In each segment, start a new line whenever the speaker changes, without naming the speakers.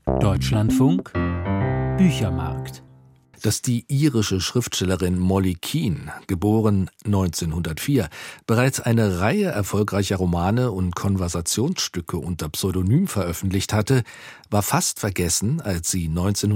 Deutschlandfunk Büchermarkt.
Dass die irische Schriftstellerin Molly Keane, geboren 1904, bereits eine Reihe erfolgreicher Romane und Konversationsstücke unter Pseudonym veröffentlicht hatte, war fast vergessen, als sie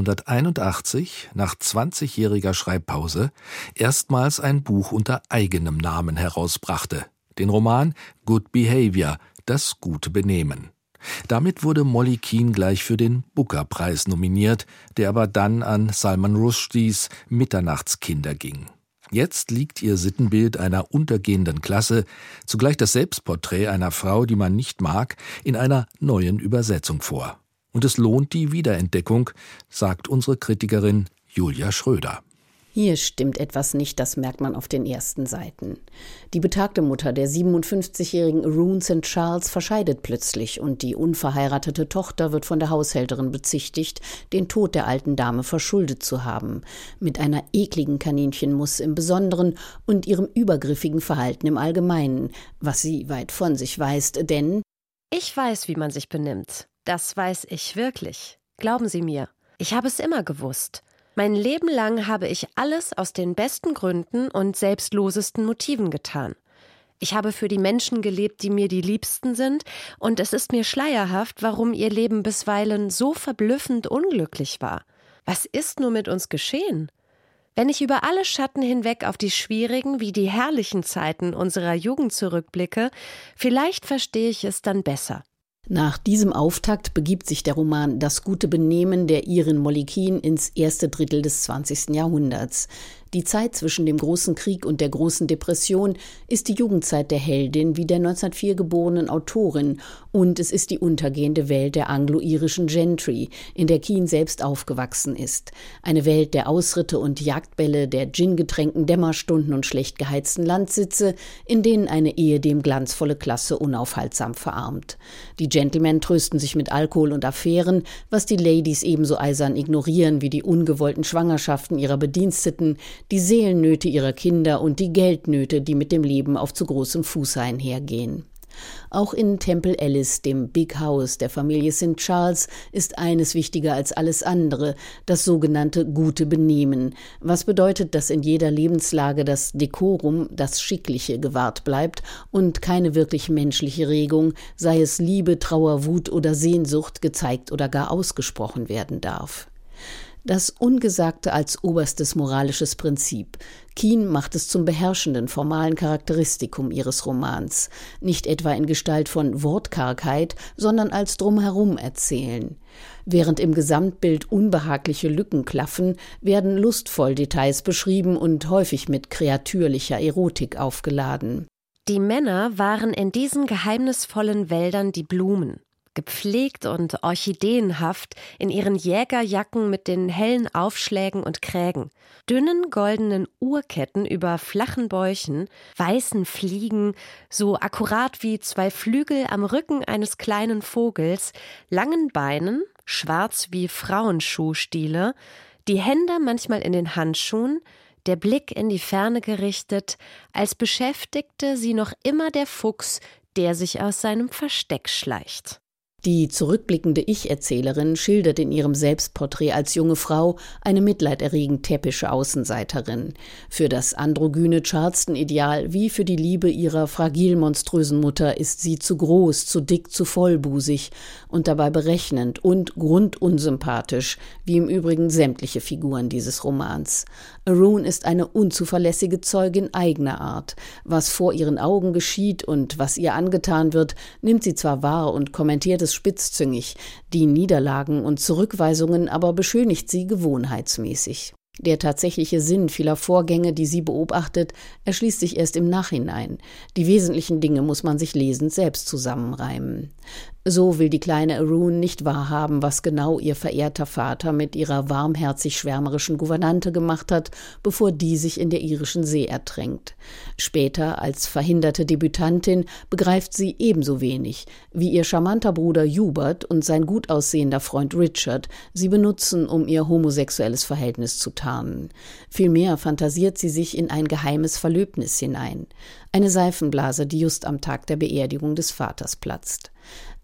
1981, nach 20-jähriger Schreibpause, erstmals ein Buch unter eigenem Namen herausbrachte, den Roman Good Behavior, das gute Benehmen. Damit wurde Molly Keane gleich für den Booker-Preis nominiert, der aber dann an Salman Rushdies Mitternachtskinder ging. Jetzt liegt ihr Sittenbild einer untergehenden Klasse, zugleich das Selbstporträt einer Frau, die man nicht mag, in einer neuen Übersetzung vor. Und es lohnt die Wiederentdeckung, sagt unsere Kritikerin Julia Schröder.
Hier stimmt etwas nicht, das merkt man auf den ersten Seiten. Die betagte Mutter der 57-jährigen Arun St. Charles verscheidet plötzlich und die unverheiratete Tochter wird von der Haushälterin bezichtigt, den Tod der alten Dame verschuldet zu haben, mit einer ekligen Kaninchennuss im Besonderen und ihrem übergriffigen Verhalten im Allgemeinen, was sie weit von sich weist, denn
ich weiß, wie man sich benimmt. Das weiß ich wirklich. Glauben Sie mir, ich habe es immer gewusst. Mein Leben lang habe ich alles aus den besten Gründen und selbstlosesten Motiven getan. Ich habe für die Menschen gelebt, die mir die Liebsten sind, und es ist mir schleierhaft, warum ihr Leben bisweilen so verblüffend unglücklich war. Was ist nur mit uns geschehen? Wenn ich über alle Schatten hinweg auf die schwierigen wie die herrlichen Zeiten unserer Jugend zurückblicke, vielleicht verstehe ich es dann besser.
Nach diesem Auftakt begibt sich der Roman Das gute Benehmen der Irin Molly Keane ins erste Drittel des 20. Jahrhunderts. Die Zeit zwischen dem Großen Krieg und der Großen Depression ist die Jugendzeit der Heldin wie der 1904 geborenen Autorin und es ist die untergehende Welt der anglo-irischen Gentry, in der Keane selbst aufgewachsen ist. Eine Welt der Ausritte und Jagdbälle, der gin-getränkten Dämmerstunden und schlecht geheizten Landsitze, in denen eine ehedem glanzvolle Klasse unaufhaltsam verarmt. Die Gentlemen trösten sich mit Alkohol und Affären, was die Ladies ebenso eisern ignorieren wie die ungewollten Schwangerschaften ihrer Bediensteten, die Seelennöte ihrer Kinder und die Geldnöte, die mit dem Leben auf zu großem Fuße einhergehen. Auch in Temple Alice, dem Big House der Familie St. Charles, ist eines wichtiger als alles andere, das sogenannte gute Benehmen, was bedeutet, dass in jeder Lebenslage das Dekorum, das Schickliche, gewahrt bleibt und keine wirklich menschliche Regung, sei es Liebe, Trauer, Wut oder Sehnsucht, gezeigt oder gar ausgesprochen werden darf. Das Ungesagte als oberstes moralisches Prinzip. Keane macht es zum beherrschenden, formalen Charakteristikum ihres Romans. Nicht etwa in Gestalt von Wortkargheit, sondern als Drumherum erzählen. Während im Gesamtbild unbehagliche Lücken klaffen, werden lustvoll Details beschrieben und häufig mit kreatürlicher Erotik aufgeladen.
Die Männer waren in diesen geheimnisvollen Wäldern die Blumen. Gepflegt und orchideenhaft in ihren Jägerjacken mit den hellen Aufschlägen und Krägen, dünnen goldenen Uhrketten über flachen Bäuchen, weißen Fliegen, so akkurat wie zwei Flügel am Rücken eines kleinen Vogels, langen Beinen, schwarz wie Frauenschuhstiele, die Hände manchmal in den Handschuhen, der Blick in die Ferne gerichtet, als beschäftigte sie noch immer der Fuchs, der sich aus seinem Versteck schleicht.
Die zurückblickende Ich-Erzählerin schildert in ihrem Selbstporträt als junge Frau eine mitleiderregend täppische Außenseiterin. Für das androgyne Charleston-Ideal wie für die Liebe ihrer fragil monströsen Mutter ist sie zu groß, zu dick, zu vollbusig und dabei berechnend und grundunsympathisch, wie im Übrigen sämtliche Figuren dieses Romans. Arun ist eine unzuverlässige Zeugin eigener Art. Was vor ihren Augen geschieht und was ihr angetan wird, nimmt sie zwar wahr und kommentiert es spitzzüngig, die Niederlagen und Zurückweisungen aber beschönigt sie gewohnheitsmäßig. Der tatsächliche Sinn vieler Vorgänge, die sie beobachtet, erschließt sich erst im Nachhinein. Die wesentlichen Dinge muss man sich lesend selbst zusammenreimen. So will die kleine Arun nicht wahrhaben, was genau ihr verehrter Vater mit ihrer warmherzig-schwärmerischen Gouvernante gemacht hat, bevor die sich in der irischen See ertränkt. Später, als verhinderte Debütantin, begreift sie ebenso wenig, wie ihr charmanter Bruder Hubert und sein gut aussehender Freund Richard sie benutzen, um ihr homosexuelles Verhältnis zu tarnen. Vielmehr fantasiert sie sich in ein geheimes Verlöbnis hinein. Eine Seifenblase, die just am Tag der Beerdigung des Vaters platzt.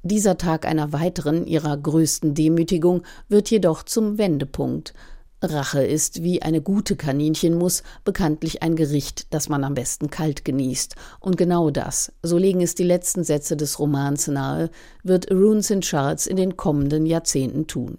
Dieser Tag einer weiteren, ihrer größten Demütigung wird jedoch zum Wendepunkt. Rache ist, wie eine gute Kaninchenmus, bekanntlich ein Gericht, das man am besten kalt genießt. Und genau das, so legen es die letzten Sätze des Romans nahe, wird Arun St. Charles in den kommenden Jahrzehnten tun.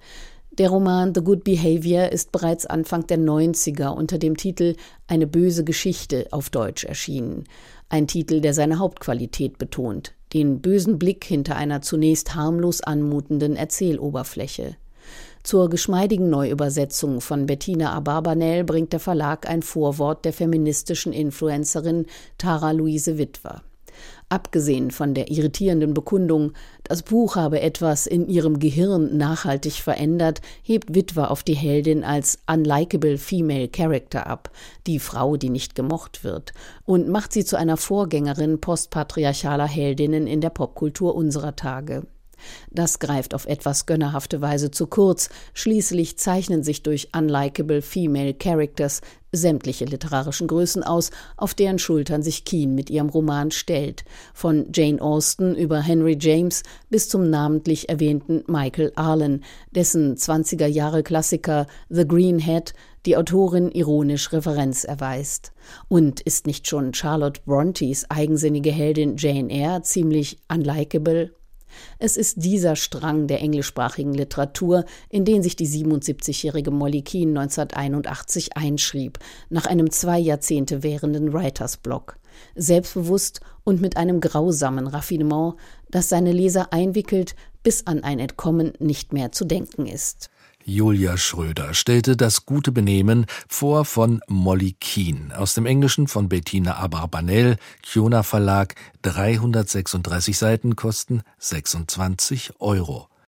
Der Roman The Good Behavior ist bereits Anfang der 90er unter dem Titel »Eine böse Geschichte« auf Deutsch erschienen. Ein Titel, der seine Hauptqualität betont, den bösen Blick hinter einer zunächst harmlos anmutenden Erzähloberfläche. Zur geschmeidigen Neuübersetzung von Bettina Abarbanel bringt der Verlag ein Vorwort der feministischen Influencerin Tara Luise Witwer. Abgesehen von der irritierenden Bekundung, das Buch habe etwas in ihrem Gehirn nachhaltig verändert, hebt Witwer auf die Heldin als unlikable female character ab, die Frau, die nicht gemocht wird, und macht sie zu einer Vorgängerin postpatriarchaler Heldinnen in der Popkultur unserer Tage. Das greift auf etwas gönnerhafte Weise zu kurz, schließlich zeichnen sich durch unlikable female characters sämtliche literarischen Größen aus, auf deren Schultern sich Keane mit ihrem Roman stellt, von Jane Austen über Henry James bis zum namentlich erwähnten Michael Arlen, dessen 20er-Jahre-Klassiker The Green Hat die Autorin ironisch Referenz erweist. Und ist nicht schon Charlotte Brontës eigensinnige Heldin Jane Eyre ziemlich unlikable? Es ist dieser Strang der englischsprachigen Literatur, in den sich die 77-jährige Molly Keane 1981 einschrieb, nach einem 2 Jahrzehnte währenden Writers-Block. Selbstbewusst und mit einem grausamen Raffinement, das seine Leser einwickelt, bis an ein Entkommen nicht mehr zu denken ist.
Julia Schröder stellte Das gute Benehmen vor von Molly Keane, aus dem Englischen von Bettina Abarbanel, Kiona Verlag, 336 Seiten, kosten 26 €.